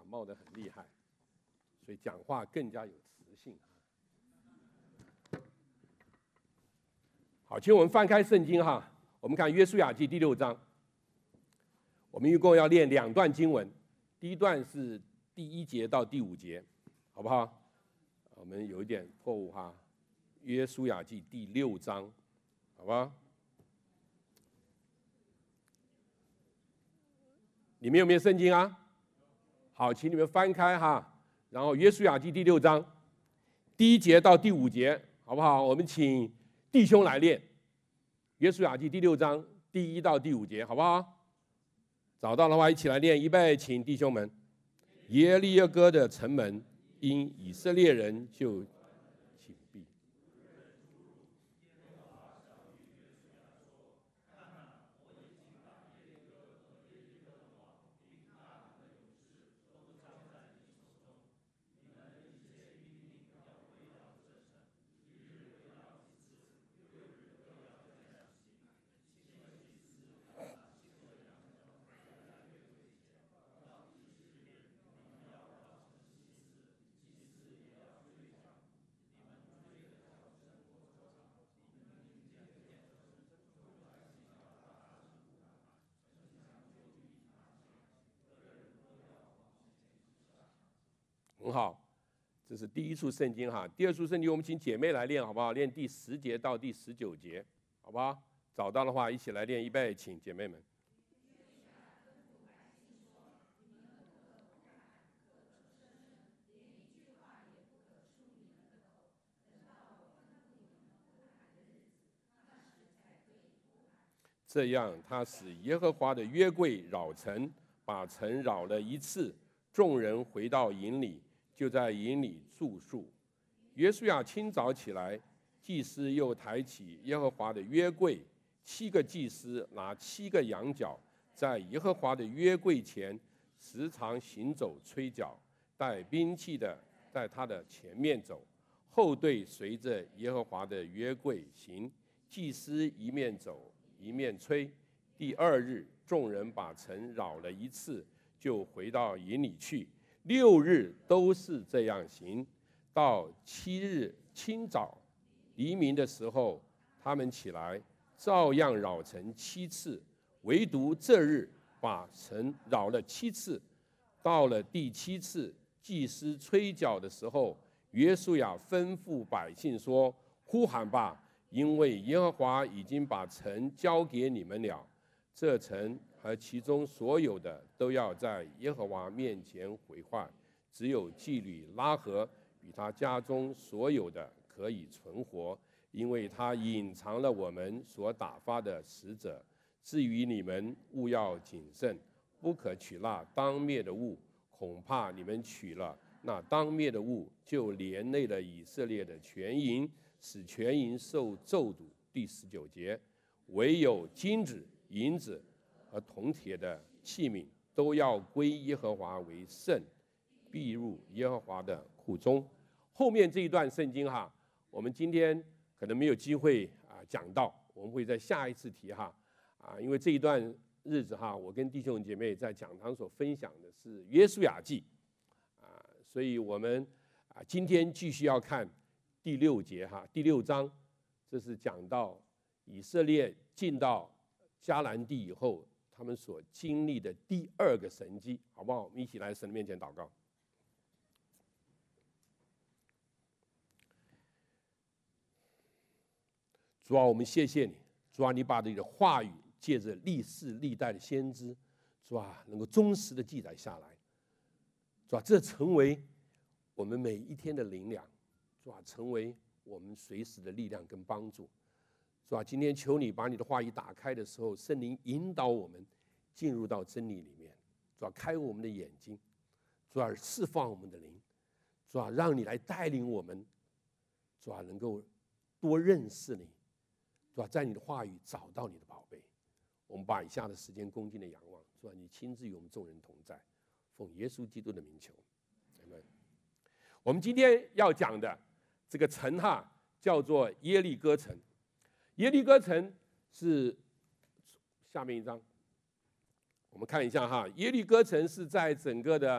冒得很厉害，所以讲话更加有磁性。好，请我们翻开圣经哈，我们看约书亚记第6章。我们一共要练2段经文，第一段是第1节到第5节，好不好？我们有一点错误哈，约书亚记第6章，好吧？你们有没有圣经啊？好，请你们翻开哈，然后约书亚记第6章第1节到第5节，好不好？我们请弟兄来练约书亚记第6章第1到第5节，好不好？找到的话一起来练，预备，请弟兄们。耶利哥的城门因以色列人就紧闭。很好，这是第1处圣经哈。第2处圣经我们请姐妹来练，好不好？练第10节到第19节，好不好？找到的话一起来练，预备，请姐妹们。这样，他使耶和华的约柜扰城，把城扰了1次。众人回到营里，就在营里住宿。约书亚清早起来，祭司又抬起耶和华的约柜，7个祭司拿7个羊角，在耶和华的约柜前时常行走吹角，带兵器的在他的前面走，后队随着耶和华的约柜行。祭司一面走一面吹。第2日，众人把城扰了1次，就回到营里去。6日都是这样行。到7日清早黎明的时候，他们起来，照样扰城7次，唯独这日把城扰了7次。到了第7次，祭司吹角的时候，约书亚吩咐百姓说：“呼喊吧，因为耶和华已经把城交给你们了。这城和其中所有的都要在耶和华面前毁坏，只有妓女拉合与他家中所有的可以存活，因为他隐藏了我们所打发的使者。至于你们，务要谨慎，不可取那当灭的物，恐怕你们取了那当灭的物，就连累了以色列的全营，使全营受咒诅。”第19节，唯有金子、银子和铜铁的器皿都要归耶和华为圣，必入耶和华的库中。后面这一段圣经哈，我们今天可能没有机会讲到，我们会在下一次提哈因为这一段日子哈，我跟弟兄姐妹在讲堂所分享的是约书亚记所以我们今天继续要看第6节哈，第6章，这是讲到以色列进到迦南地以后，他们所经历的第2个神迹，好不好？我们一起来神的面前祷告。主啊，我们谢谢你，主啊，你把你的话语借着历世历代的先知，主啊，能够忠实的记载下来，主啊，这成为我们每一天的灵粮，主啊，成为我们随时的力量跟帮助。主啊，今天求你把你的话语打开的时候，圣灵引导我们进入到真理里面。主啊，开我们的眼睛，主啊，释放我们的灵，主啊，让你来带领我们，主啊，能够多认识你，主啊，在你的话语找到你的宝贝。我们把以下的时间恭敬的仰望，主啊，你亲自与我们众人同在，奉耶稣基督的名求，阿们。我们今天要讲的这个城哈，叫做耶利哥城。耶利哥城是下面一张，我们看一下哈。耶利哥城是在整个的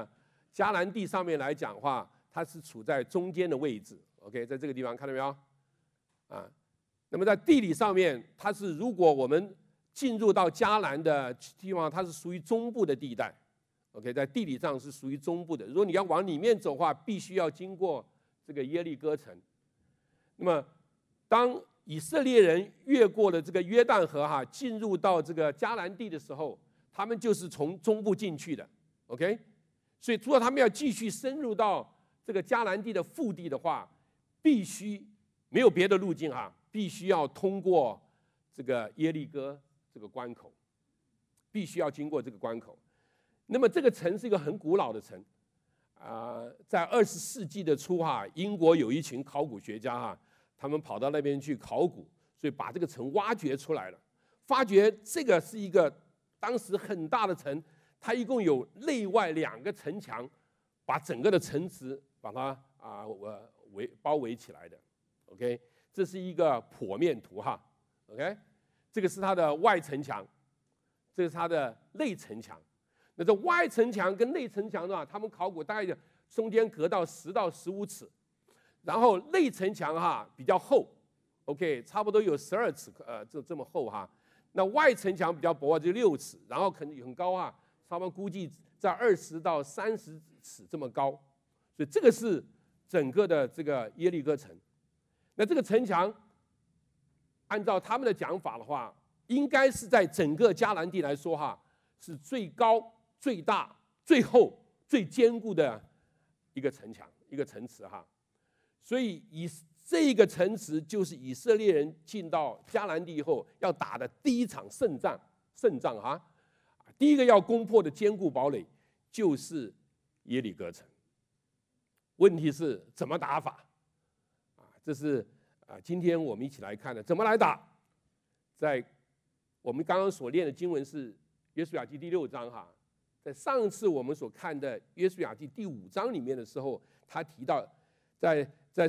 迦南地上面来讲的话，它是处在中间的位置。OK， 在这个地方看到没有？啊，那么在地理上面，它是如果我们进入到迦南的地方，它是属于中部的地带。OK， 在地理上是属于中部的。如果你要往里面走的话，必须要经过这个耶利哥城。那么，当以色列人越过了这个约旦河进入到这个迦南地的时候，他们就是从中部进去的。OK， 所以如果他们要继续深入到这个迦南地的腹地的话，必须没有别的路径必须要通过这个耶利哥这个关口，必须要经过这个关口。那么这个城是一个很古老的城，在20世纪的初英国有一群考古学家他们跑到那边去考古，所以把这个城挖掘出来了，发觉这个是一个当时很大的城，它一共有内外2个城墙，把整个的城池把它包围起来的。OK， 这是一个剖面图OK， 这个是它的外城墙，这是它的内城墙。那这外城墙跟内城墙他们考古大概中间隔到10到15尺，然后内城墙比较厚 ，OK， 差不多有12尺这么厚那外城墙比较薄就6尺，然后可能很高差不多估计在20到30尺这么高，所以这个是整个的这个耶利哥城。那这个城墙，按照他们的讲法的话，应该是在整个迦南地来说是最高、最大、最厚、最坚固的一个城墙、一个城池所以这个城池就是以色列人进到迦南地以后要打的第一场胜仗第一个要攻破的坚固堡垒就是耶利哥城。问题是怎么打法这是今天我们一起来看的，怎么来打。在我们刚刚所念的经文是约书亚记第6章在上次我们所看的约书亚记第5章里面的时候，他提到在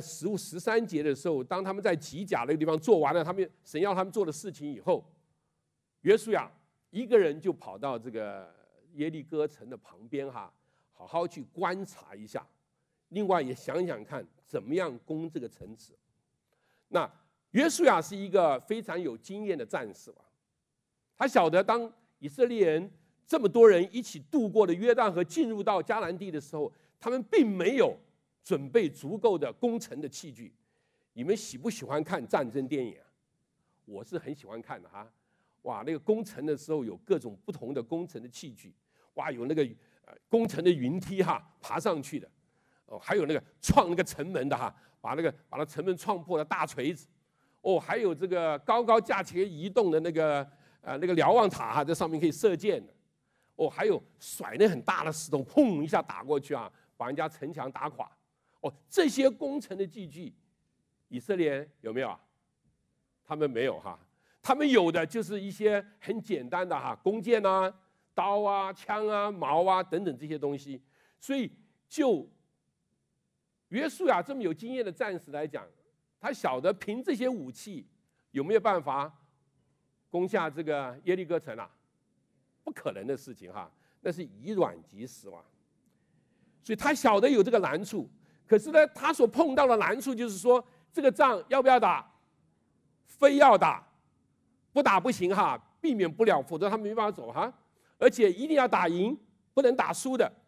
15、13节的时候，当他们在吉甲那个地方做完了神要他们做的事情以后，约书亚一个人就跑到这个耶利哥城的旁边好好去观察一下，另外也想想看怎么样攻这个城池。那约书亚是一个非常有经验的战士他晓得当以色列人这么多人一起渡过了约旦河进入到迦南地的时候，他们并没有准备足够的攻城的器具。你们喜不喜欢看战争电影我是很喜欢看的哇，那个攻城的时候有各种不同的攻城的器具，哇，有那个攻城的云梯爬上去的还有那个创那个城门的把那城门撞破的大锤子还有这个高高架起移动的那个瞭望塔在上面可以射箭的还有甩那很大的石头砰一下打过去把人家城墙打垮这些攻城的器具以色列人有没有他们没有他们有的就是一些很简单的弓箭刀枪矛等等这些东西。所以就约书亚这么有经验的战士来讲，他晓得凭这些武器有没有办法攻下这个耶利哥城不可能的事情那是以卵击石所以他晓得有这个难处，可是呢，他所碰到的难处就是说，这个仗要不要打？非要打，不打不行避免不了，否则他没办法走而且一定要打赢，不能打输的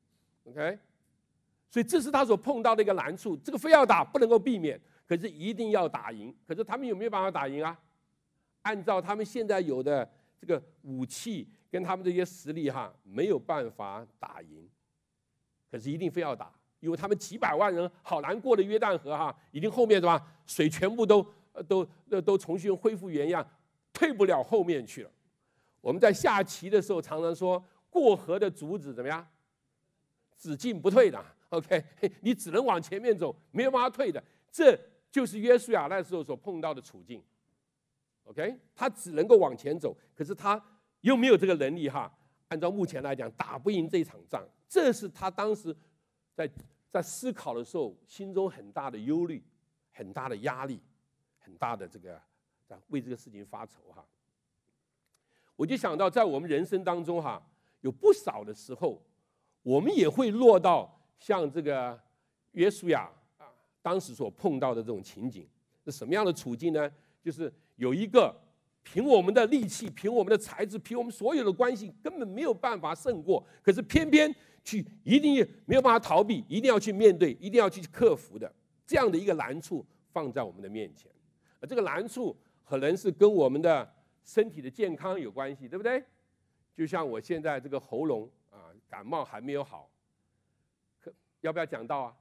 ，OK。所以这是他所碰到的一个难处，这个非要打不能够避免，可是一定要打赢。可是他们有没有办法打赢按照他们现在有的这个武器跟他们这些实力没有办法打赢。可是一定非要打，因为他们几百万人好难过的约旦河已经后面水全部都重新恢复原样，退不了后面去了。我们在下棋的时候常常说，过河的卒子怎么样？只进不退的。OK， 你只能往前面走，没有办法退的。这就是约书亚那时候所碰到的处境。OK， 他只能够往前走，可是他又没有这个能力按照目前来讲，打不赢这场仗。这是他当时在思考的时候，心中很大的忧虑、很大的压力、很大的这个为这个事情发愁我就想到，在我们人生当中有不少的时候， 我们也会落到像这个约书亚当时所碰到的这种情景。是什么样的处境呢？就是有一个凭我们的力气、凭我们的才智、凭我们所有的关系，根本没有办法胜过，可是偏偏一定没有办法逃避，一定要去面对，一定要去克服的这样的一个难处放在我们的面前。而这个难处可能是跟我们的身体的健康有关系，对不对？就像我现在这个喉咙感冒还没有好，要不要讲到啊？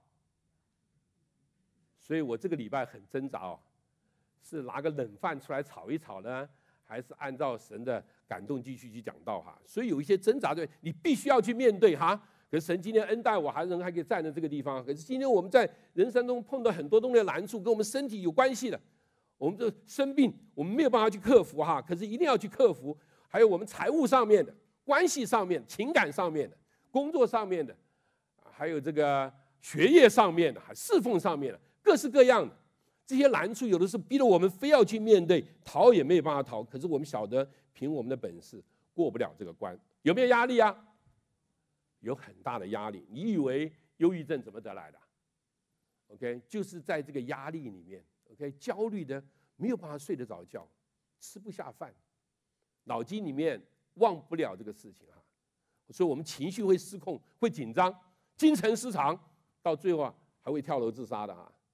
所以我这个礼拜很挣扎是拿个冷饭出来炒一炒呢，还是按照神的感动继续去讲道所以有一些挣扎，对，你必须要去面对可是神今天恩待我，人还可以站在这个地方。可是今天我们在人生中碰到很多东西的难处，跟我们身体有关系的。我们这生病，我们没有办法去克服可是一定要去克服。还有我们财务上面的、关系上面、情感上面的、工作上面的，还有这个学业上面的、侍奉上面的，各式各样的这些难处，有的是逼得我们非要去面对，逃也没有办法逃。可是我们晓得，凭我们的本事过不了这个关，有没有压力啊？有很大的压力。你以为忧郁症怎么得来的 ？OK， 就是在这个压力里面。OK， 焦虑的没有办法睡得着觉，吃不下饭，脑筋里面忘不了这个事情所以我们情绪会失控，会紧张，精神失常，到最后还会跳楼自杀的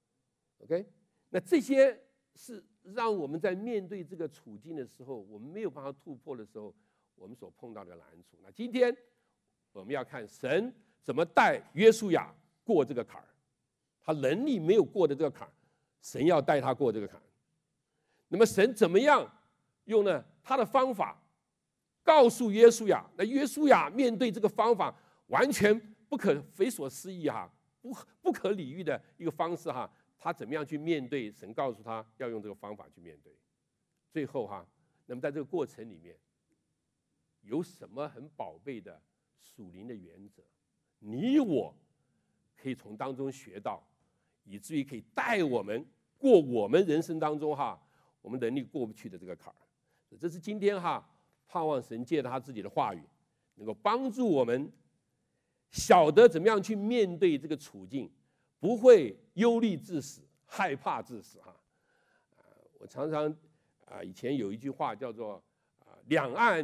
OK， 那这些是让我们在面对这个处境的时候，我们没有办法突破的时候，我们所碰到的难处。那今天我们要看神怎么带约书亚过这个坎儿，他能力没有过的这个坎儿。神要带他过这个坎，那么神怎么样用呢他的方法告诉约书亚？那约书亚面对这个方法完全不可匪所思议不可理喻的一个方式他怎么样去面对？神告诉他要用这个方法去面对。最后那么在这个过程里面有什么很宝贝的属灵的原则？你我可以从当中学到，以至于可以带我们过我们人生当中我们能力过不去的这个坎儿。这是今天盼望神借着他自己的话语，能够帮助我们晓得怎么样去面对这个处境，不会忧虑致死、害怕致死我常常以前有一句话叫做两岸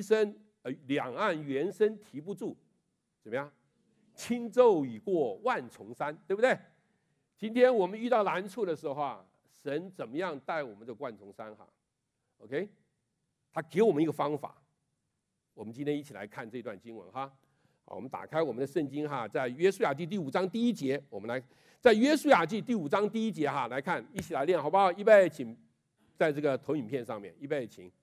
猿声啼不住，怎么样？轻舟已过万重山，对不对？今天我们遇到难处的时候神怎么样带我们的万重山OK， 他给我们一个方法。我们今天一起来看这段经文好，我们打开我们的圣经在约书亚记第5章第1节，我们来在约书亚记第5章第1节来看，一起来念好不好？预备，请在这个投影片上面，预备，请。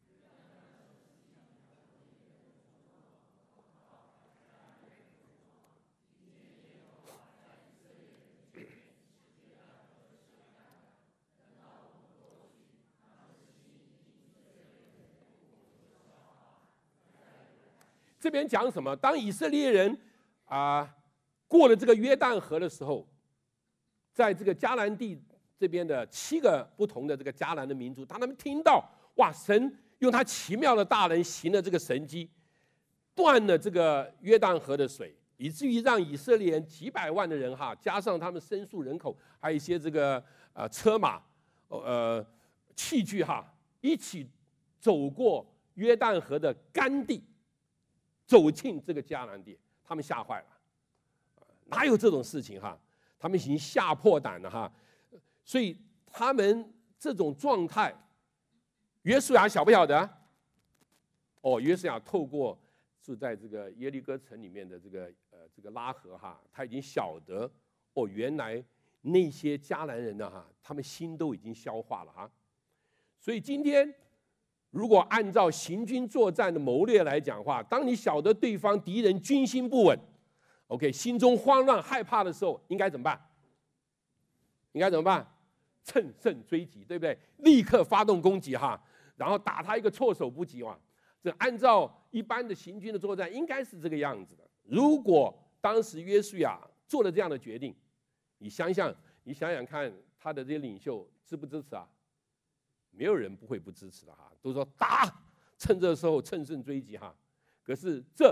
这边讲什么？当以色列人过了这个约旦河的时候，在这个迦南地这边的7个不同的这个迦南的民族，当他们听到神用他奇妙的大能行了这个神迹，断了这个约旦河的水，以至于让以色列人几百万的人加上他们牲畜人口，还有一些这个车马器具一起走过约旦河的干地，走进这个迦南地，他们吓坏了，哪有这种事情他们已经吓破胆了所以他们这种状态，约书亚晓不晓得？约书亚透过住在这个耶利哥城里面的这个拉合他已经晓得原来那些迦南人他们心都已经消化了所以今天如果按照行军作战的谋略来讲话，当你晓得对方敌人军心不稳 ，OK， 心中慌乱害怕的时候，应该怎么办？应该怎么办？乘胜追击，对不对？立刻发动攻击然后打他一个措手不及这按照一般的行军的作战，应该是这个样子的。如果当时约书亚做了这样的决定，你想想看，他的这些领袖支不支持没有人不会不支持的都说打，趁这时候乘胜追击可是这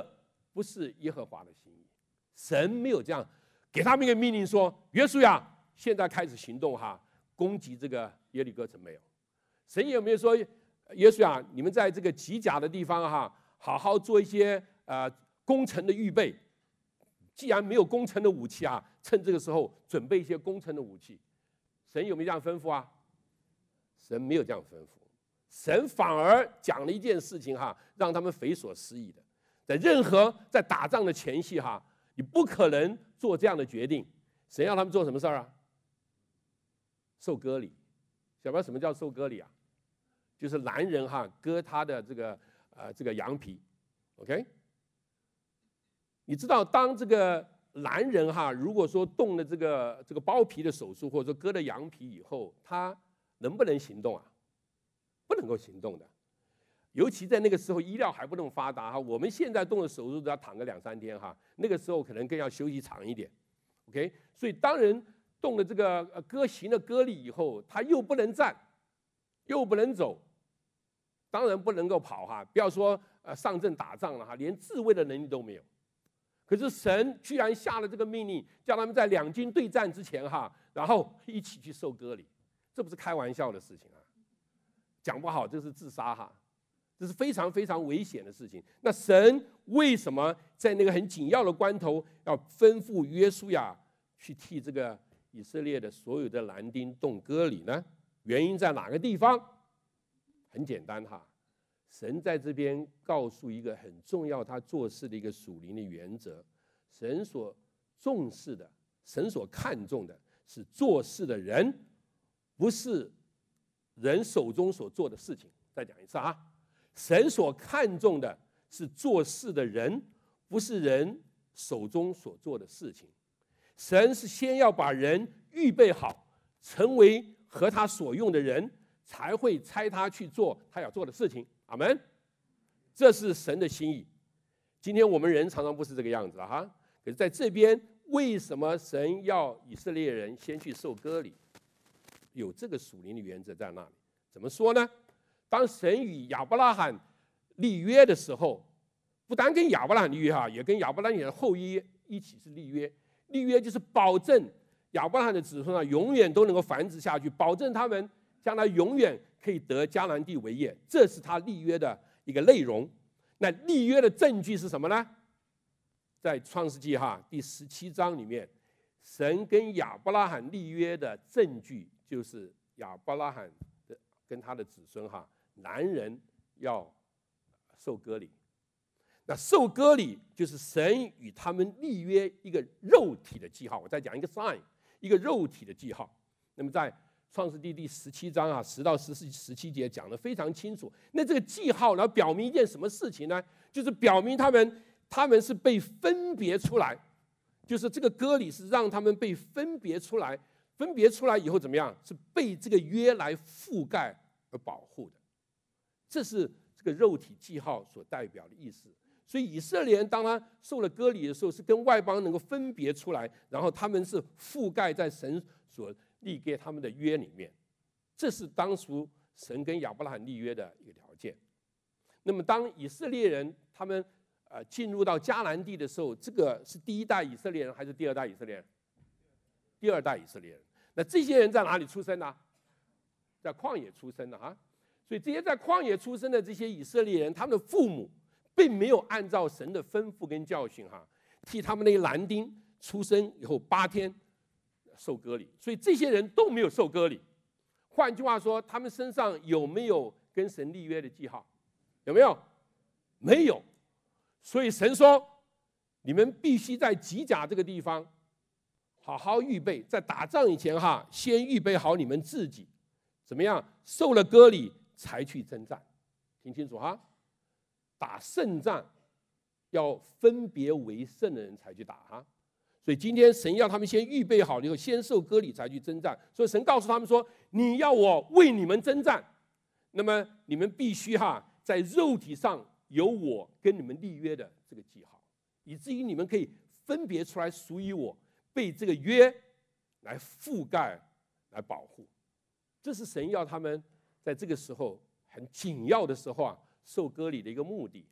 不是耶和华的心意。神没有这样给他们一个命令说：约书亚，现在开始行动攻击这个耶利哥城。没有。神也没有说约书亚，你们在这个吉甲的地方好好做一些攻城的预备。既然没有攻城的武器趁这个时候准备一些攻城的武器。神有没有这样吩咐神没有这样吩咐。神反而讲了一件事情让他们匪所思议的。在打仗的前夕你不可能做这样的决定。神要他们做什么事儿受割礼。晓不知道什么叫受割礼就是男人割他的这个羊皮。 OK， 你知道当这个男人如果说动了这个包皮的手术，或者说割了羊皮以后，他能不能行动不能够行动的。尤其在那个时候医疗还不那么发达我们现在动了手术都要躺个2-3天那个时候可能更要休息长一点。 OK， 所以当人动了这个行了割礼以后，他又不能站，又不能走，当然不能够跑不要说上阵打仗了连自卫的能力都没有。可是神居然下了这个命令，叫他们在两军对战之前然后一起去受割礼，这不是开玩笑的事情讲不好这是自杀这是非常非常危险的事情。那神为什么在那个很紧要的关头要吩咐约书亚去替这个以色列的所有的男丁动割礼呢？原因在哪个地方？很简单神在这边告诉一个很重要他做事的一个属灵的原则。神所重视的，神所看重的是做事的人，不是人手中所做的事情。再讲一次神所看重的是做事的人，不是人手中所做的事情。神是先要把人预备好，成为合他所用的人，才会差他去做他要做的事情。阿们。这是神的心意。今天我们人常常不是这个样子可是在这边，为什么神要以色列人先去受割礼？有这个属灵的原则在那里。怎么说呢？当神与亚伯拉罕立约的时候，不单跟亚伯拉罕立约也跟亚伯拉罕的后裔一起是立约。立约就是保证亚伯拉罕的子孙永远都能够繁殖下去，保证他们将来永远可以得迦南地为业。这是他立约的一个内容。那立约的证据是什么呢？在创世纪第17章里面，神跟亚伯拉罕立约的证据就是亚伯拉罕跟他的子孙男人要受割礼。那受割礼就是神与他们立约一个肉体的记号。我再讲一个 sign， 一个肉体的记号。那么在创世纪第17章10到17节讲得非常清楚。那这个记号然后表明一件什么事情呢？就是表明他们是被分别出来，就是这个割礼是让他们被分别出来，分别出来以后怎么样？是被这个约来覆盖而保护的。这是这个肉体记号所代表的意思。所以以色列人当他受了割礼的时候，是跟外邦能够分别出来，然后他们是覆盖在神所立给他们的约里面。这是当初神跟亚伯拉罕立约的一个条件。那么当以色列人他们进入到迦南地的时候，这个是第一代以色列人还是第二代以色列人？第二代以色列人。那这些人在哪里出生呢？在旷野出生的所以这些在旷野出生的这些以色列人，他们的父母并没有按照神的吩咐跟教训替他们那些男丁出生以后8天受割礼。所以这些人都没有受割礼。换句话说，他们身上有没有跟神立约的记号？有没有？没有。所以神说，你们必须在吉甲这个地方好好预备，在打仗以前先预备好你们自己，怎么样？受了割礼才去征战。听清楚打胜仗要分别为圣的人才去打所以今天神要他们先预备好了以后，先受割礼才去征战。所以神告诉他们说，你要我为你们征战，那么你们必须在肉体上有我跟你们立约的这个记号，以至于你们可以分别出来属于我，被这个约来覆盖来保护。这是神要他们在这个时候很紧要的时候受割礼的一个目的。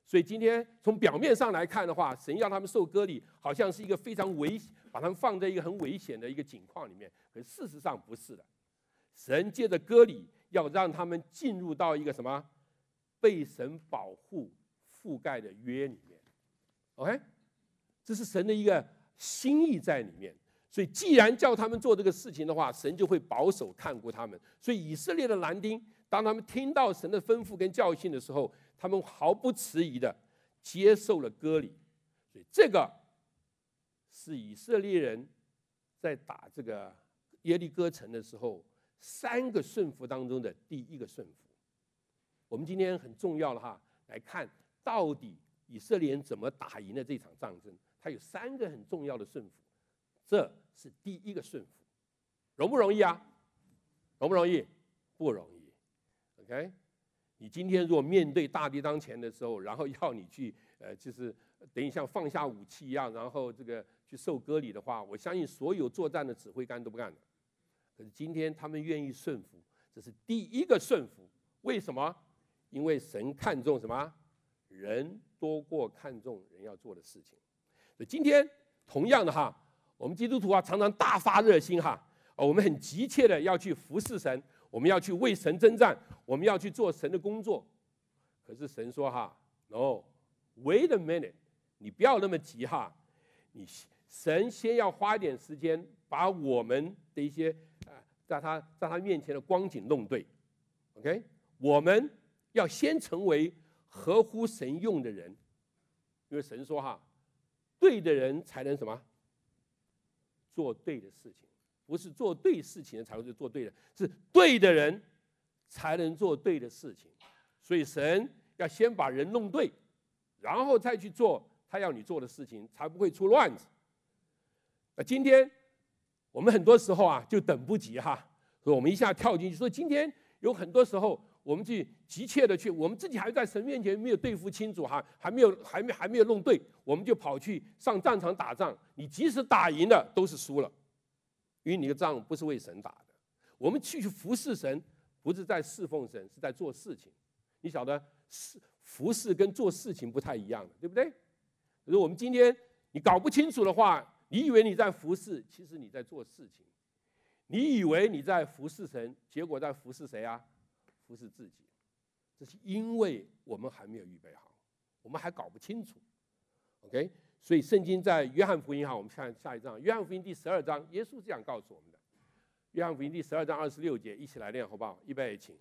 所以今天从表面上来看的话，神要他们受割礼，好像是一个非常把他们放在一个很危险的一个境况里面。可是事实上不是的，神借着割礼要让他们进入到一个什么被神保护覆盖的约里面。OK， 这是神的一个心意在里面。所以既然叫他们做这个事情的话，神就会保守看顾他们。所以以色列的男丁，当他们听到神的吩咐跟教训的时候，他们毫不迟疑的接受了割礼。所以这个是以色列人在打这个耶利哥城的时候3个顺服当中的第一个顺服。我们今天很重要的来看到底以色列人怎么打赢了这场战争。它有3个很重要的顺服，这是第一个顺服。容不容易啊？容不容易？不容易。OK， 你今天如果面对大敌当前的时候，然后要你去就是等于像放下武器一样，然后这个去受割礼的话，我相信所有作战的指挥官都不干的。可是今天他们愿意顺服，这是第一个顺服。为什么？因为神看重什么？人多过看重人要做的事情。所以今天同样的我们基督徒常常大发热心我们很急切的要去服侍神，我们要去为神征战，我们要去做神的工作。可是神说No， wait a minute， 你不要那么急神先要花一点时间把我们的一些在他面前的光景弄对。OK， 我们要先成为合乎神用的人，因为神说对的人才能什么？做对的事情，不是做对事情的才会做对的，是对的人才能做对的事情。所以神要先把人弄对，然后再去做他要你做的事情，才不会出乱子。今天我们很多时候就等不及所以我们一下跳进去。所以今天有很多时候我们去急切的去，我们自己还在神面前没有对付清楚还没有弄对，我们就跑去上战场打仗。你即使打赢了，都是输了，因为你的仗不是为神打的。我们去服侍神，不是在侍奉神，是在做事情。你晓得，服侍跟做事情不太一样的，对不对？可是我们今天你搞不清楚的话，你以为你在服侍，其实你在做事情。你以为你在服侍神，结果在服侍谁服侍自己。这是因为我们还没有预备好，我们还搞不清楚。OK， 所以圣经在约翰福音我们看下一章，约翰福音第12章，耶稣这样告诉我们的。约翰福音第12章26节，一起来念好不好？预备，请。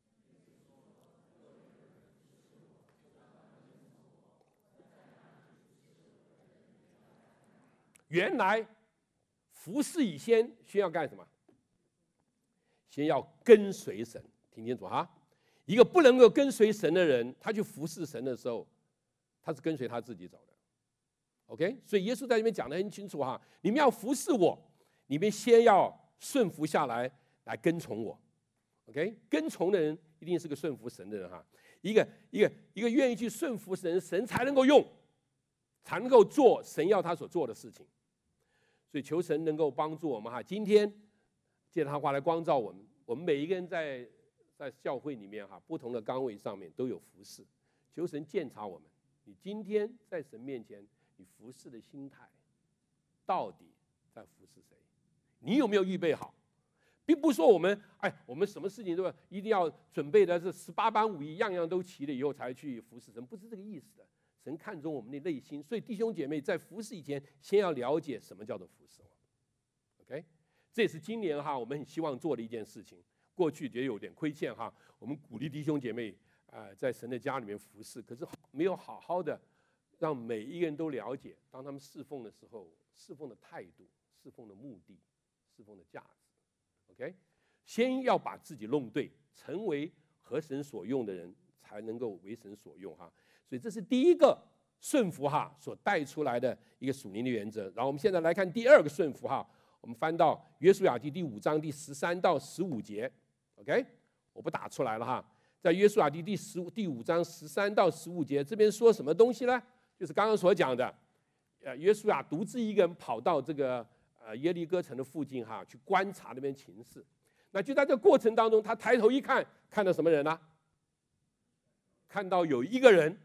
原来服侍以先要干什么？先要跟随神，听清楚一个不能够跟随神的人，他去服侍神的时候，他是跟随他自己走的。OK， 所以耶稣在这边讲得很清楚你们要服侍我，你们先要顺服下来跟从我。OK， 跟从的人一定是个顺服神的人一个愿意去顺服神，神才能够用，才能够做神要他所做的事情。所以求神能够帮助我们今天借他话来光照我们。我们每一个人在教会里面不同的岗位上面都有服侍，求神鉴察我们。你今天在神面前，你服侍的心态到底在服侍谁？你有没有预备好？并不是说我们什么事情都一定要准备的是18般武艺，样样都齐了以后才去服侍神，不是这个意思的。神看重我们的内心，所以弟兄姐妹在服侍以前，先要了解什么叫做服侍。OK， 这也是今年我们很希望做的一件事情。过去也有点亏欠我们鼓励弟兄姐妹在神的家里面服侍，可是没有好好的让每一个人都了解，当他们侍奉的时候，侍奉的态度、侍奉的目的、侍奉的价值。OK， 先要把自己弄对，成为合神所用的人，才能够为神所用所以这是第一个顺服所带出来的一个属灵的原则。然后我们现在来看第二个顺服我们翻到约书亚记第5章第13到15节。OK， 我不打出来了在约书亚记第5章13到15节，这边说什么东西呢？就是刚刚所讲的，约书亚独自一个人跑到这个耶利哥城的附近去观察那边情势。那就在这个过程当中，他抬头一看，看到什么人呢？看到有一个人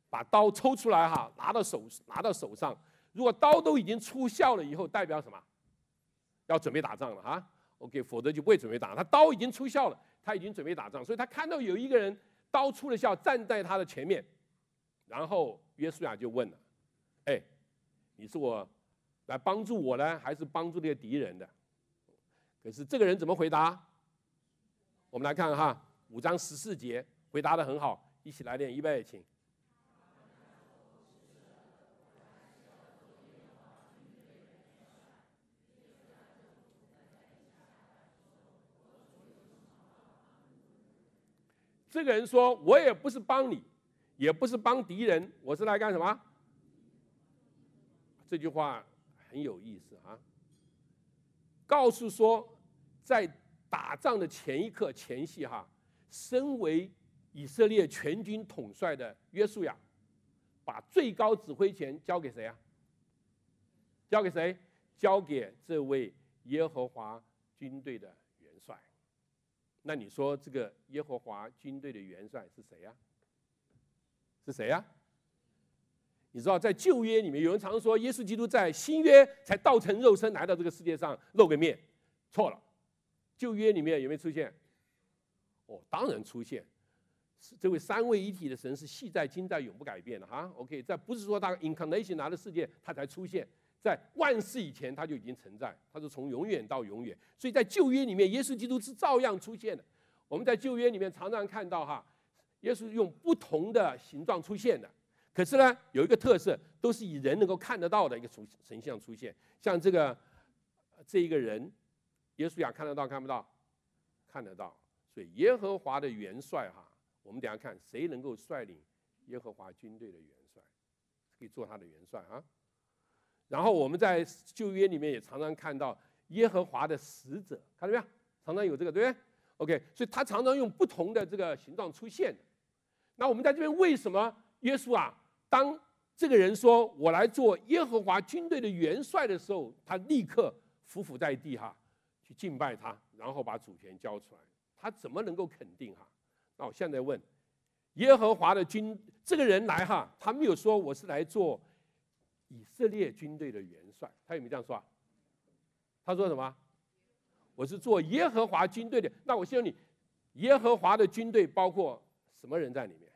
把刀抽出来哈，拿到手上。如果刀都已经出鞘了以后，代表什么？要准备打仗了哈。OK， 否则就不会准备打仗。他刀已经出鞘了，他已经准备打仗，所以他看到有一个人刀出了鞘，站在他的前面，然后约书亚就问了：“哎，你是我来帮助我呢，还是帮助这个敌人的？”可是这个人怎么回答？我们来看哈，5章14节回答得很好，一起来念，预备，请。这个人说：“我也不是帮你，也不是帮敌人，我是来干什么？”这句话很有意思啊，告诉说，在打仗的前一刻前夕哈，身为以色列全军统帅的约书亚，把最高指挥权交给谁啊？交给谁？交给这位耶和华军队的元帅。那你说这个耶和华军队的元帅是谁呀？是谁呀？你知道在旧约里面，有人常说耶稣基督在新约才道成肉身来到这个世界上露个面，错了。旧约里面有没有出现？哦，当然出现。这位三位一体的神是系在、今在、永不改变的哈。OK， 这不是说他 incarnation 来到世界他才出现，在万世以前他就已经存在，他是从永远到永远。所以在旧约里面，耶稣基督是照样出现的。我们在旧约里面常常看到哈，耶稣用不同的形状出现的。可是呢，有一个特色，都是以人能够看得到的一个神像出现。像这一个人，耶稣亚看得到看不到？看得到。所以耶和华的元帅哈，我们等一下看谁能够率领耶和华军队的元帅，可以做他的元帅啊。然后我们在旧约里面也常常看到耶和华的使者，看到没有？常常有这个，对不对 ？OK， 所以他常常用不同的这个形状出现的。那我们在这边为什么耶稣啊？当这个人说“我来做耶和华军队的元帅”的时候，他立刻匍匐在地哈，去敬拜他，然后把主权交出来。他怎么能够肯定哈？那我现在问，耶和华的这个人来哈，他没有说我是来做以色列军队的元帅，他有没有这样说啊？他说什么？我是做耶和华军队的。那我先问你，耶和华的军队包括什么人在里面？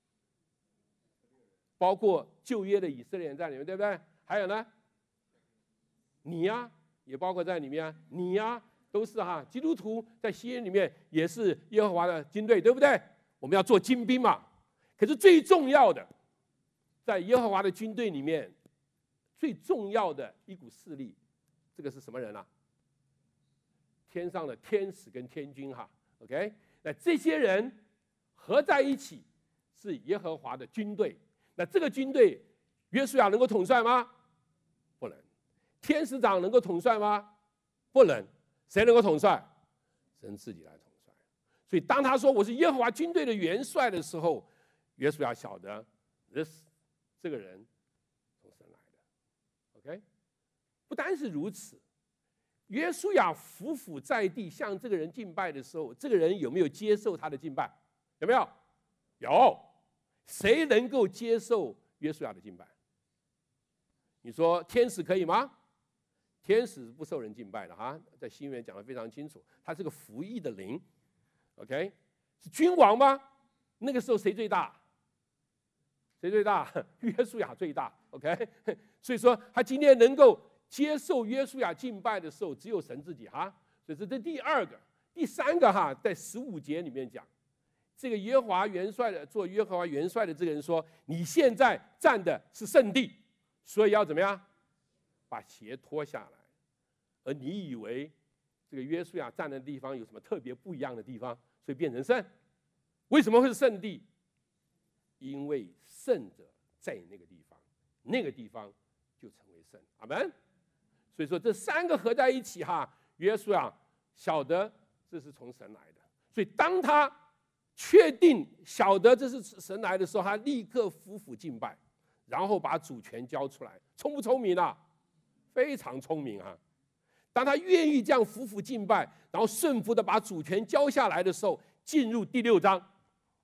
包括旧约的以色列人在里面，对不对？还有呢，你呀，也包括在里面啊，你呀，都是哈，基督徒在新约里面也是耶和华的军队，对不对？我们要做精兵嘛。可是最重要的，在耶和华的军队里面，最重要的一股势力，这个是什么人啊？天上的天使跟天军哈 ，OK， 那这些人合在一起是耶和华的军队。那这个军队，约书亚能够统帅吗？不能。天使长能够统帅吗？不能。谁能够统帅？神自己来统帅。所以当他说我是耶和华军队的元帅的时候，约书亚晓得这个人从神来的。OK， 不单是如此，约书亚匍匐在地向这个人敬拜的时候，这个人有没有接受他的敬拜？有没有？有。谁能够接受约书亚的敬拜？你说天使可以吗？天使不受人敬拜的哈，在新约讲得非常清楚，他是个服役的灵。OK， 是君王吗？那个时候谁最大？谁最大？约书亚最大。OK， 所以说他今天能够接受约书亚敬拜的时候，只有神自己哈。所以这是第二个，第三个哈，在15节里面讲。这个耶和华元帅的做耶和华元帅的这个人说：“你现在站的是圣地，所以要怎么样？把鞋脱下来。”而你以为这个约书亚站的地方有什么特别不一样的地方，所以变成圣？为什么会是圣地？因为圣者在那个地方，那个地方就成为圣。阿们。所以说这三个合在一起哈，约书亚晓得这是从神来的。所以当他确定晓得这是神来的时候，他立刻匍匐敬拜，然后把主权交出来。聪不聪明啊？非常聪明啊！当他愿意这样匍匐敬拜，然后顺服的把主权交下来的时候，进入第6章，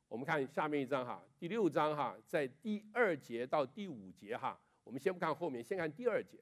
我们看下面一章哈，第6章哈，在第2节到第5节哈，我们先不看后面，先看第2节，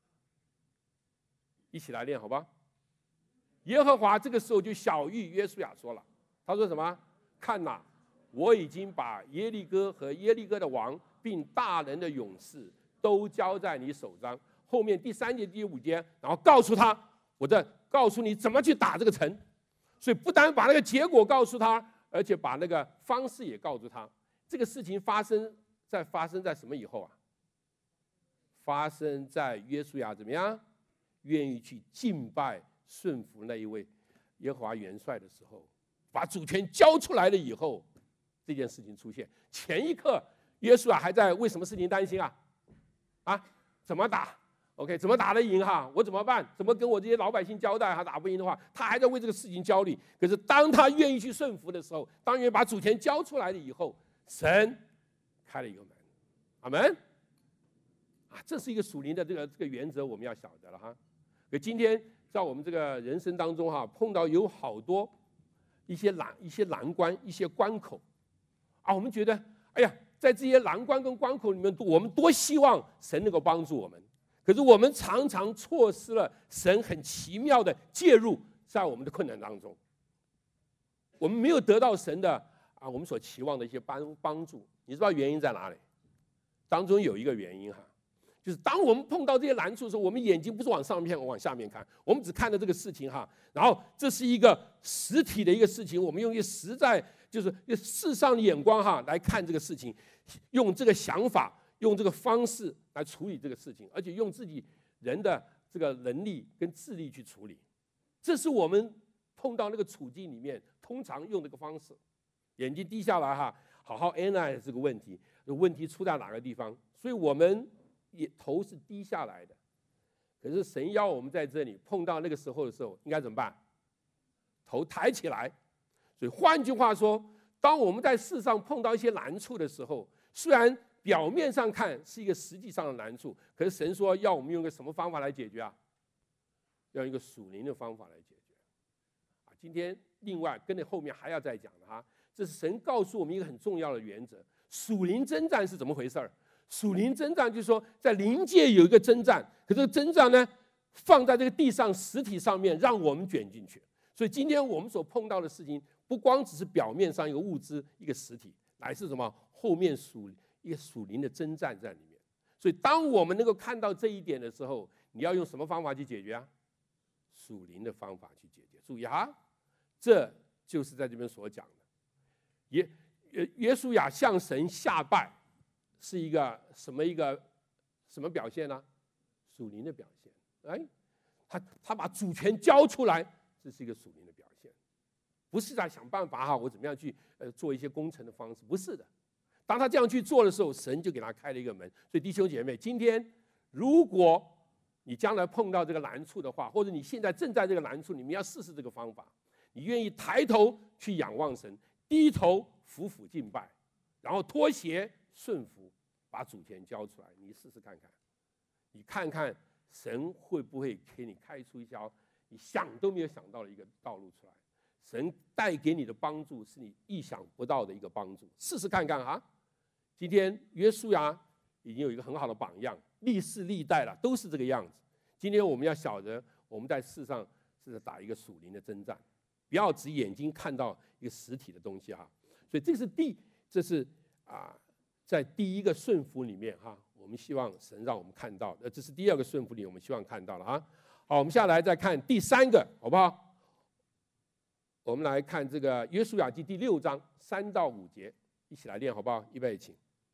一起来念好吧？耶和华这个时候就晓谕约书亚说了，他说什么？看哪，我已经把耶利哥和耶利哥的王，并大人的勇士都交在你手上。后面第3节、第5节，然后告诉他，我再告诉你怎么去打这个城。所以不单把那个结果告诉他，而且把那个方式也告诉他。这个事情发生在什么以后啊？发生在约书亚怎么样？愿意去敬拜顺服那一位耶和华元帅的时候，把主权交出来了以后，这件事情出现。前一刻约书亚还在为什么事情担心啊？怎么打 ？OK， 怎么打得赢哈？我怎么办？怎么跟我这些老百姓交代？他打不赢的话，他还在为这个事情焦虑。可是当他愿意去顺服的时候，当愿意把主权交出来了以后，神开了一个门，阿门。这是一个属灵的这个原则，我们要晓得了哈。可今天在我们这个人生当中哈，碰到有好多一些难关、一些关口我们觉得，哎呀，在这些难关跟关口里面，我们多希望神能够帮助我们。可是我们常常错失了神很奇妙的介入在我们的困难当中，我们没有得到神的我们所期望的一些帮助。你知道原因在哪里？当中有一个原因哈，就是当我们碰到这些难处的时候，我们眼睛不是往上面往下面看，我们只看到这个事情哈。然后这是一个实体的一个事情，我们用一个实在就是世上的眼光哈来看这个事情，用这个想法，用这个方式来处理这个事情，而且用自己人的这个能力跟智力去处理。这是我们碰到那个处境里面通常用这个方式，眼睛低下来哈，好好 analyze 这个问题，问题出在哪个地方。所以我们也头是低下来的，可是神要我们在这里碰到那个时候的时候，应该怎么办？头抬起来。所以换句话说，当我们在世上碰到一些难处的时候，虽然表面上看是一个实际上的难处，可是神说要我们用一个什么方法来解决啊？要用一个属灵的方法来解决。今天另外跟着后面还要再讲的哈，这是神告诉我们一个很重要的原则：属灵征战是怎么回事儿？属灵征战就是说，在灵界有一个征战，可这个征战呢，放在这个地上实体上面，让我们卷进去。所以今天我们所碰到的事情，不光只是表面上一个物质、一个实体，乃是什么？后面一个属灵的征战在里面。所以当我们能够看到这一点的时候，你要用什么方法去解决啊？属灵的方法去解决。注意哈，这就是在这边所讲的。约书亚向神下拜。是一个什么表现呢？属灵的表现。他把主权交出来，这是一个属灵的表现，不是在想办法我怎么样去做一些工程的方式，不是的。当他这样去做的时候，神就给他开了一个门。所以弟兄姐妹，今天如果你将来碰到这个难处的话，或者你现在正在这个难处，你们要试试这个方法。你愿意抬头去仰望神，低头俯伏敬拜，然后脱鞋顺服，把主权交出来，你试试看看，你看看神会不会给你开出一条你想都没有想到的一个道路出来。神带给你的帮助是你意想不到的一个帮助，试试看看哈。今天约书亚已经有一个很好的榜样，历世历代了都是这个样子。今天我们要晓得，我们在世上是打一个属灵的征战，不要只眼睛看到一个实体的东西哈。所以这是在第一个顺服里面哈，我们希望神让我们看到，这是第二个顺服里我们希望看到了哈。好，我们下来再看第3个，好不好？我们来看这个约书亚记第6章3到5节，一起来念好不好？预备，请。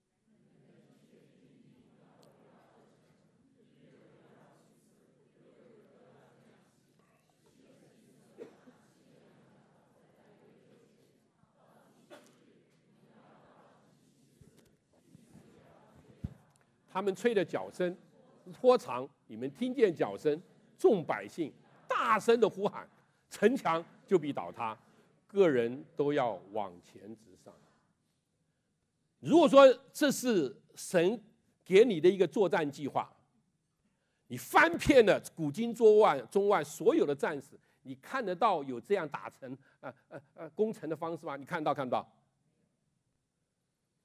他们吹的角声拖长，你们听见角声，众百姓大声的呼喊，城墙就必倒塌，个人都要往前直上。如果说这是神给你的一个作战计划，你翻遍了古今中外所有的战士，你看得到有这样打成攻城的方式吗？你看到？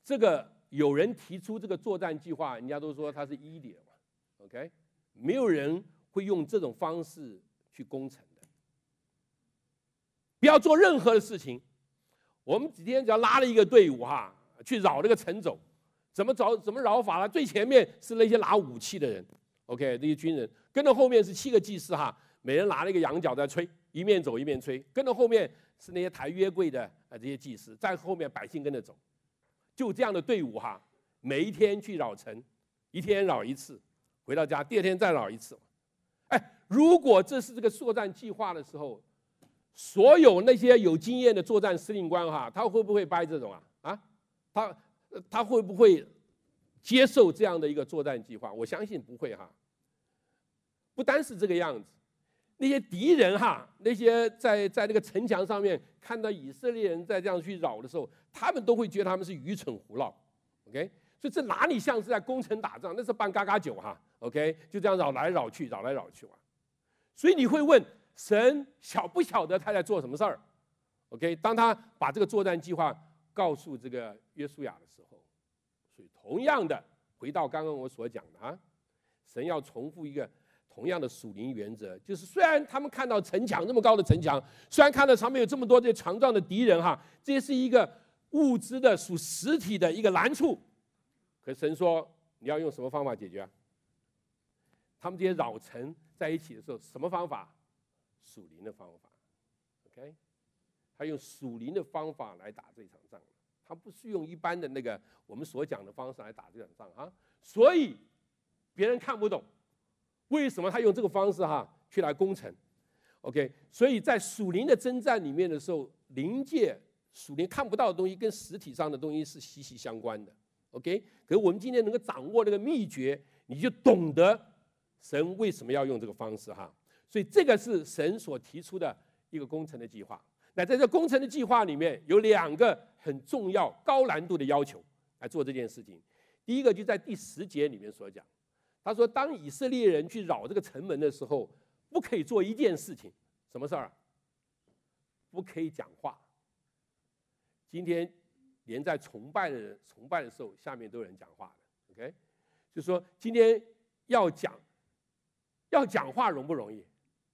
这个有人提出这个作战计划，人家都说他是 idiot 嘛 ，OK， 没有人会用这种方式去攻城的。不要做任何的事情。我们几天只要拉了一个队伍去绕这个城走，怎么绕法呢？最前面是那些拿武器的人 ，OK， 这些军人，跟着后面是7个祭司每人拿了一个羊角在吹，一面走一面吹，跟着后面是那些抬约柜的这些祭司，在后面百姓跟着走，就这样的队伍每一天去绕城，一天绕一次，回到家第二天再绕一次。如果这是这个作战计划的时候，所有那些有经验的作战司令官他会不会掰这种他会不会接受这样的一个作战计划？我相信不会不单是这个样子，那些敌人那些在那个城墙上面看到以色列人在这样去绕的时候，他们都会觉得他们是愚蠢胡闹 ，OK？ 所以这哪里像是在攻城打仗？那是扮嘎嘎酒OK？ 就这样绕来绕去，绕来绕去所以你会问，神晓不晓得他在做什么事儿 ？OK？ 当他把这个作战计划告诉这个约书亚的时候，所以同样的，回到刚刚我所讲的神要重复一个同样的属灵原则，就是虽然他们看到城墙这么高的城墙，虽然看到上面有这么多这些强壮的敌人这是一个物质的属实体的一个难处，可神说你要用什么方法解决他们这些绕城在一起的时候，什么方法？属灵的方法 ，OK？ 他用属灵的方法来打这场仗，他不是用一般的那个我们所讲的方式来打这场仗所以别人看不懂为什么他用这个方式去来攻城 ，OK？ 所以在属灵的征战里面的时候，灵界属灵看不到的东西跟实体上的东西是息息相关的 ，OK？ 可是我们今天能够掌握那个秘诀，你就懂得神为什么要用这个方式所以这个是神所提出的一个攻城的计划。那在这攻城的计划里面，有2个很重要、高难度的要求来做这件事情。第一个就在第10节里面所讲，他说，当以色列人去绕这个城门的时候，不可以做一件事情，什么事儿？不可以讲话。今天连在崇拜的时候，下面都有人讲话的 ，OK？ 就是说今天要讲话容不容易？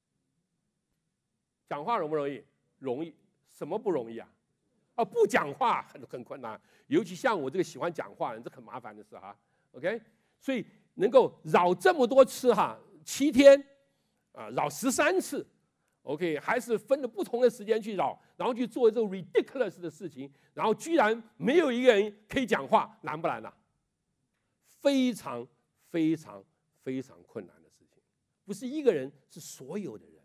讲话容不容易？容易。什么不容易不讲话很困难，尤其像我这个喜欢讲话的人，这很麻烦的事OK？ 所以能够绕这么多次7天绕13次 ，OK？ 还是分了不同的时间去绕，然后去做这种 ridiculous 的事情，然后居然没有一个人可以讲话，难不难非常非常非常困难的事情，不是一个人，是所有的人。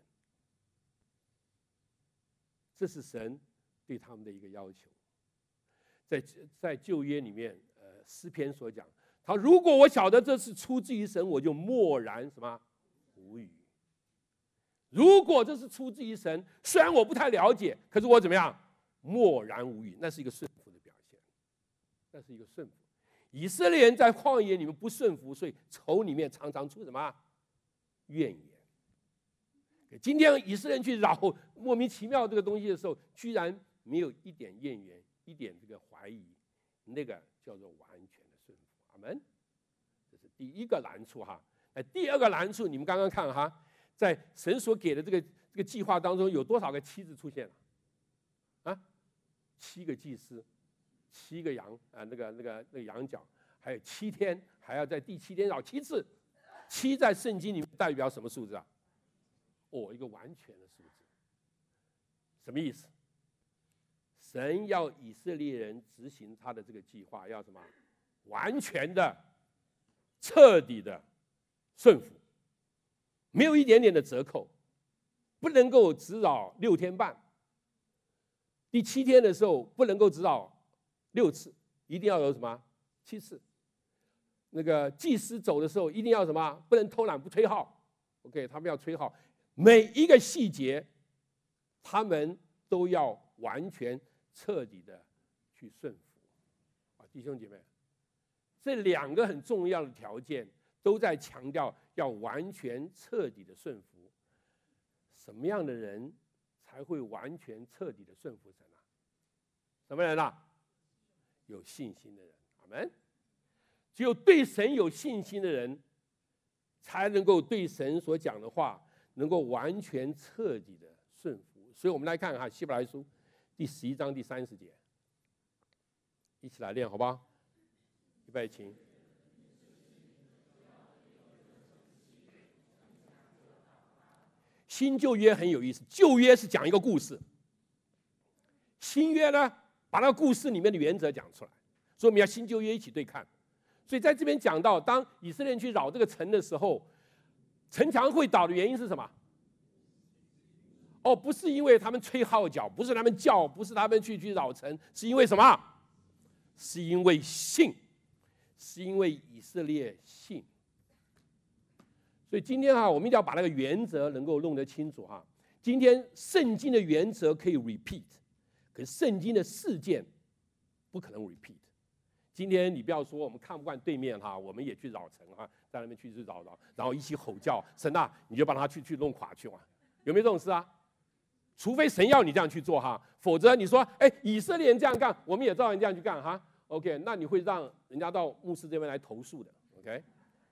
这是神对他们的一个要求。在旧约里面，诗篇所讲，他如果我晓得这是出自于神，我就默然什么无语。如果这是出自于神，虽然我不太了解，可是我怎么样？默然无语，那是一个顺服的表现，那是一个顺服。以色列人在旷野里面不顺服，所以仇里面常常出什么怨言。今天以色列人去绕莫名其妙这个东西的时候，居然没有一点怨言，一点这个怀疑，那个叫做完全的顺服。阿们。这是第一个难处第二个难处，你们刚刚看在神所给的这个计划当中，有多少个7字出现了？7个祭司，7个羊那个羊角，还有7天，还要在第7天绕7次。7在圣经里面代表什么数字一个完全的数字。什么意思？神要以色列人执行他的这个计划，要什么？完全的、彻底的顺服，没有一点点的折扣，不能够只绕6天半。第7天的时候不能够只绕6次，一定要有什么7次。那个祭司走的时候一定要什么？不能偷懒不吹号 ，OK？ 他们要吹号。每一个细节，他们都要完全彻底的去顺服弟兄姐妹，这2个很重要的条件都在强调要完全彻底的顺服。什么样的人才会完全彻底的顺服神什么人有信心的人们，只有对神有信心的人，才能够对神所讲的话能够完全彻底的顺服。所以我们来看哈，希伯来书第11章第30节，一起来练好不好？预备起。新旧约很有意思，旧约是讲一个故事，新约呢把那个故事里面的原则讲出来，所以我们要新旧约一起对看。所以在这边讲到，当以色列人去扰这个城的时候，城墙会倒的原因是什么？哦，不是因为他们吹号角，不是他们叫，不是他们去扰城，是因为什么？是因为信，是因为以色列信。所以今天哈，我们一定要把那个原则能够弄得清楚哈。今天圣经的原则可以 repeat， 可是圣经的事件不可能 repeat。今天你不要说我们看不惯对面哈，我们也去扰城哈，在那边去扰，然后一起吼叫，神啊，你就帮他去弄垮去嘛，有没有这种事啊？除非神要你这样去做哈，否则你说哎，以色列人这样干，我们也照样这样去干哈。OK， 那你会让人家到牧师这边来投诉的。OK。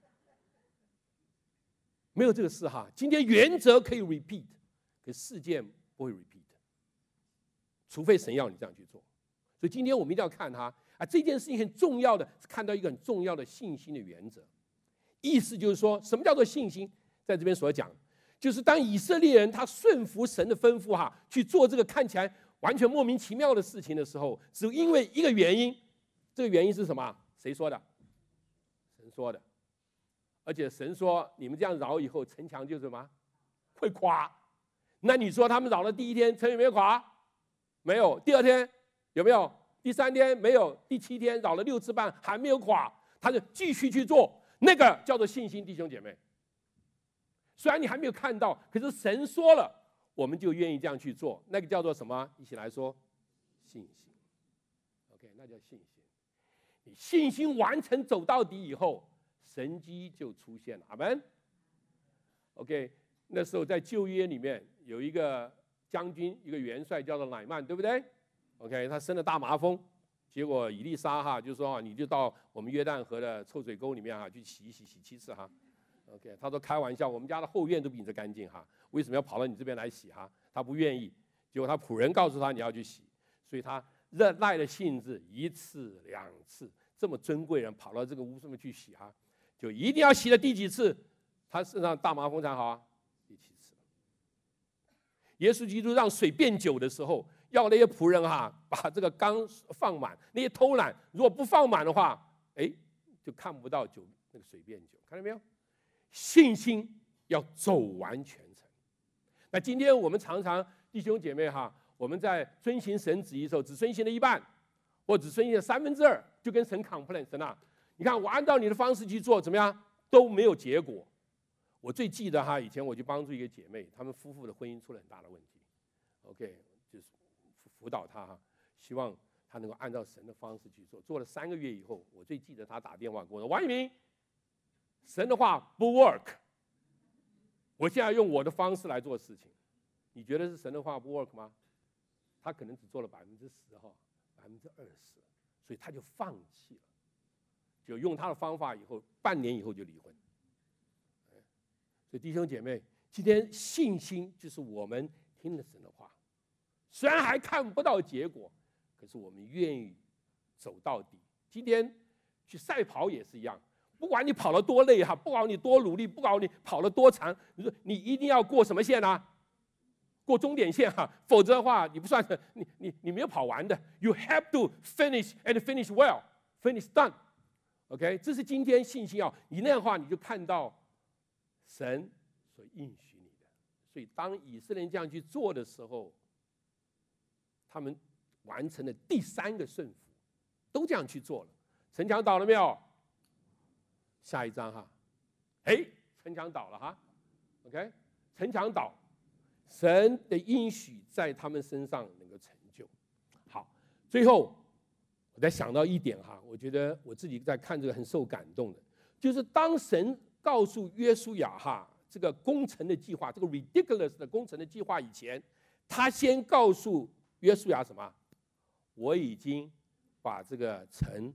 没有这个事哈，今天原则可以 repeat， 可事件不会 repeat， 除非神要你这样去做。所以今天我们一定要看它啊，这件事情很重要的是看到一个很重要的信心的原则。意思就是说，什么叫做信心？在这边所讲，就是当以色列人他顺服神的吩咐哈，去做这个看起来完全莫名其妙的事情的时候，只因为一个原因，这个原因是什么？谁说的？神说的。而且神说，你们这样扰以后，城墙就什么会垮。那你说他们扰了第一天，城有没有垮？没有。第二天有没有？第3天没有。第7天扰了6次半还没有垮，他就继续去做，那个叫做信心，弟兄姐妹。虽然你还没有看到，可是神说了，我们就愿意这样去做，那个叫做什么？一起来说，信心。OK， 那叫信心。你信心完成走到底以后，神迹就出现了，阿们。OK， 那时候在旧约里面有一个将军，一个元帅叫做乃曼，对不对 ？OK， 他生了大麻风，结果以利沙哈就说你就到我们约旦河的臭水沟里面哈去洗7次哈。OK， 他说开玩笑，我们家的后院都比你这干净哈，为什么要跑到你这边来洗哈？他不愿意，结果他仆人告诉他你要去洗，所以他忍耐的性子1次2次，这么尊贵人跑到这个屋上面去洗哈。就一定要洗了第几次，他身上大麻风才好啊？第7次。耶稣基督让水变酒的时候，要那些仆人哈把这个缸放满，那些偷懒如果不放满的话，哎，就看不到酒那个水变酒，看到没有？信心要走完全程。那今天我们常常弟兄姐妹哈，我们在遵行神旨意的时候，只遵行了一半，或只遵行了2/3，就跟神 complain 神啊。你看，我按照你的方式去做，怎么样都没有结果。我最记得哈，以前我去帮助一个姐妹，她们夫妇的婚姻出了很大的问题。OK， 就是辅导她哈，希望她能够按照神的方式去做。做了3个月以后，我最记得她打电话跟我说：“王一鸣，神的话不 work， 我现在用我的方式来做事情。你觉得是神的话不 work 吗？”她可能只做了10%哈，20%，所以她就放弃了。就用他的方法以后，半年以后就离婚。所以弟兄姐妹，今天信心就是我们听了神的话，虽然还看不到结果，可是我们愿意走到底。今天去赛跑也是一样，不管你跑了多累哈，不管你多努力，不管你跑了多长，你说你一定要过什么线啊？过终点线哈，否则的话你不算你没有跑完的。You have to finish and finish well, finish done。OK， 这是今天信心你那样的话，你就看到神所应许你的。所以当以色列人这样去做的时候，他们完成了第3个顺服，都这样去做了。城墙倒了没有？下一章哈，城墙倒了哈。OK， 城墙倒，神的应许在他们身上能够成就。好，最后。我在想到一点哈，我觉得我自己在看这个很受感动的，就是当神告诉约书亚哈这个攻城的计划，这个 ridiculous 的攻城的计划以前，他先告诉约书亚什么？我已经把这个城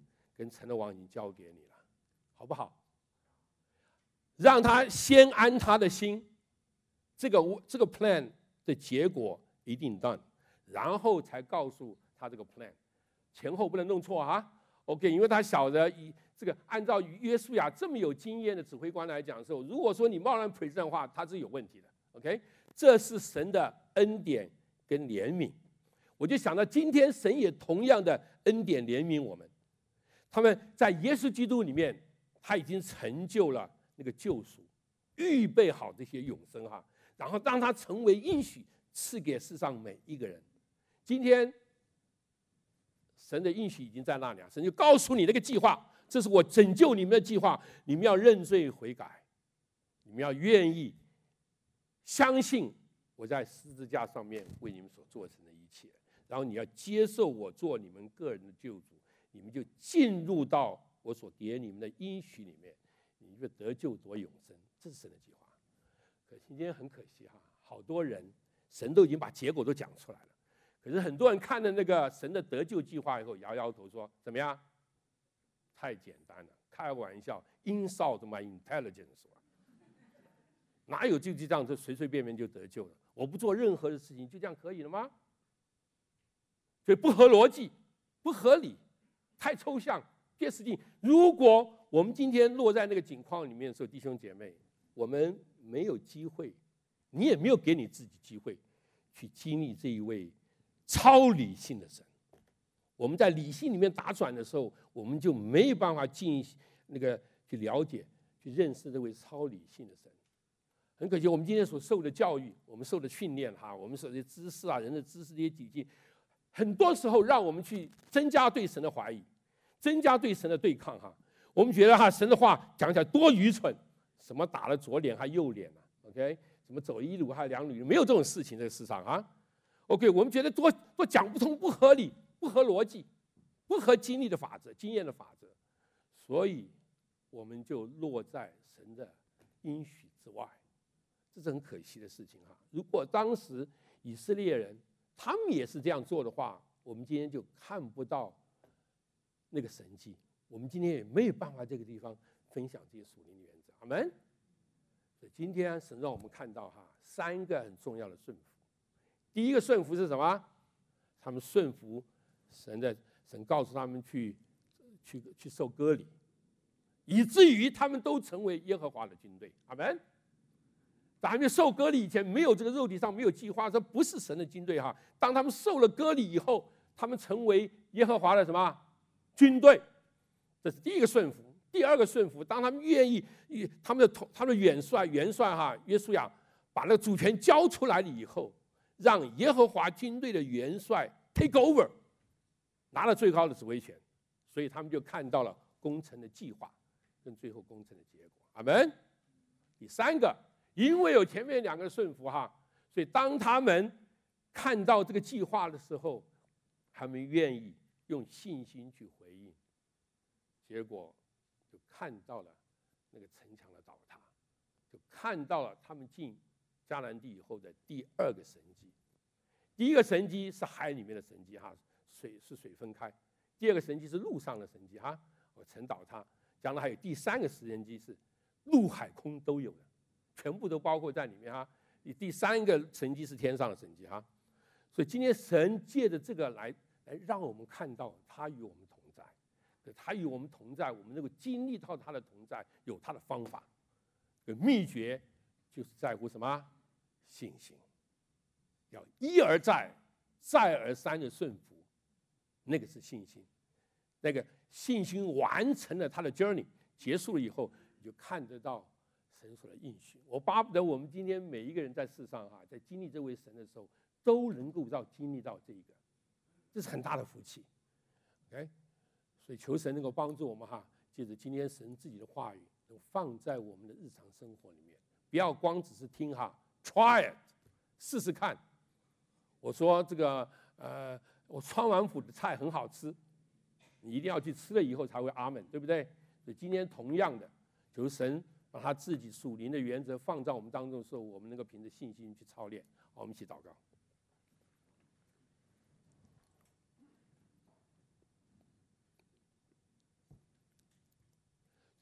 跟城的王已经交给你了，好不好？让他先安他的心，这个 plan 的结果一定 done， 然后才告诉他这个 plan， 前后不能弄错啊。OK， 因为他晓得这个按照约书亚这么有经验的指挥官来讲的时候，如果说你贸然 present 的话，他是有问题的。OK， 这是神的恩典跟怜悯。我就想到今天神也同样的恩典怜悯我们，他们在耶稣基督里面，他已经成就了那个救赎，预备好这些永生哈，然后让他成为应许赐给世上每一个人。今天神的应许已经在那里啊，神就告诉你那个计划，这是我拯救你们的计划，你们要认罪悔改，你们要愿意相信我在十字架上面为你们所做成的一切，然后你要接受我做你们个人的救主，你们就进入到我所给你们的应许里面，你们就得救得永生，这是神的计划。可今天很可惜哈，好多人神都已经把结果都讲出来了，可是很多人看了那个神的得救计划以后，摇摇头说怎么样？太简单了，开玩笑 ，insult my intelligence， 哪有就这样就随随便便就得救了？我不做任何的事情，就这样可以了吗？所以不合逻辑，不合理，太抽象。这些事情，如果我们今天落在那个境况里面的时候，弟兄姐妹，我们没有机会，你也没有给你自己机会去经历这一位超理性的神。我们在理性里面打转的时候，我们就没有办法去了解、去认识这位超理性的神。很可惜，我们今天所受的教育，我们受的训练哈，我们受的知识啊，人的知识这些体系，很多时候让我们去增加对神的怀疑，增加对神的对抗哈。我们觉得哈，神的话讲起来多愚蠢，什么打了左脸还右脸啊 ，OK， 什么走一路还两里路，没有这种事情在世上啊。OK， 我们觉得多讲不通，不合理，不合逻辑，不合经验的法则，所以我们就落在神的应许之外，这是很可惜的事情哈。如果当时以色列人他们也是这样做的话，我们今天就看不到那个神迹，我们今天也没有办法这个地方分享这些属灵的原则。阿们。所以今天神让我们看到哈3个很重要的顺服。第一个顺服是什么？他们顺服神告诉他们去受割礼，以至于他们都成为耶和华的军队。阿们。在还没有受割礼以前，没有这个肉体上没有计划，这不是神的军队哈。当他们受了割礼以后，他们成为耶和华的什么军队？这是第一个顺服。第二个顺服，当他们愿意，他们的元帅哈约书亚把那个主权交出来了以后，让耶和华军队的元帅 take over， 拿了最高的指挥权，所以他们就看到了工程的计划跟最后工程的结果。阿们。第三个，因为有前面2个顺服哈，所以当他们看到这个计划的时候，他们愿意用信心去回应，结果就看到了那个城墙的倒塌，就看到了他们进迦南地以后的第2个神迹。第一个神迹是海里面的神迹哈，水分开；第2个神迹是陆上的神迹哈，城倒塌。将来还有第3个神迹是陆海空都有的，全部都包括在里面哈。第3个神迹是天上的神迹哈。所以今天神借着这个来让我们看到他与我们同在，他与我们同在，我们能够经历到他的同在，有他的方法。秘诀就是在乎什么？信心，要一而再，再而三的顺服，那个是信心。那个信心完成了他的 journey， 结束了以后，你就看得到神所的应许。我巴不得我们今天每一个人在世上哈，在经历这位神的时候，都能够经历到这个，这是很大的福气。OK， 所以求神能够帮助我们哈，借着今天神自己的话语，能放在我们的日常生活里面，不要光只是听哈 ，try it， 试试看。我说这个我川碗府的菜很好吃，你一定要去吃了以后才会阿门，对不对？所以今天同样的，求神把他自己属灵的原则放在我们当中的时候，我们能够凭着信心去操练。好，我们一起祷告。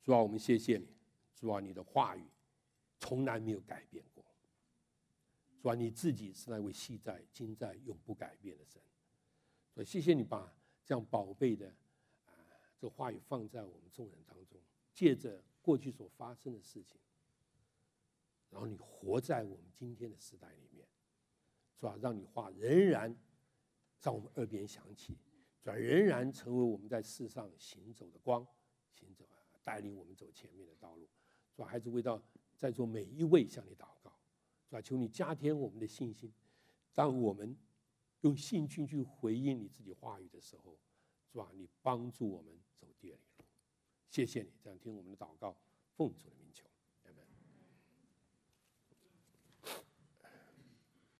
主啊，我们谢谢你，主啊，你的话语从来没有改变过。主啊，你自己是那位昔在、今在、永不改变的神。所以谢谢你把这样宝贝的这话语放在我们众人当中，借着过去所发生的事情，然后你活在我们今天的时代里面，主啊，让你话仍然在我们耳边响起，主啊，仍然成为我们在世上行走的光，行走带领我们走前面的道路。主啊，孩子为到在座每一位向你祷告，主啊，求你加添我们的信心。当我们用信心去回应你自己话语的时候，主啊，你帮助我们走第二里路。谢谢你这样听我们的祷告，奉主的名求。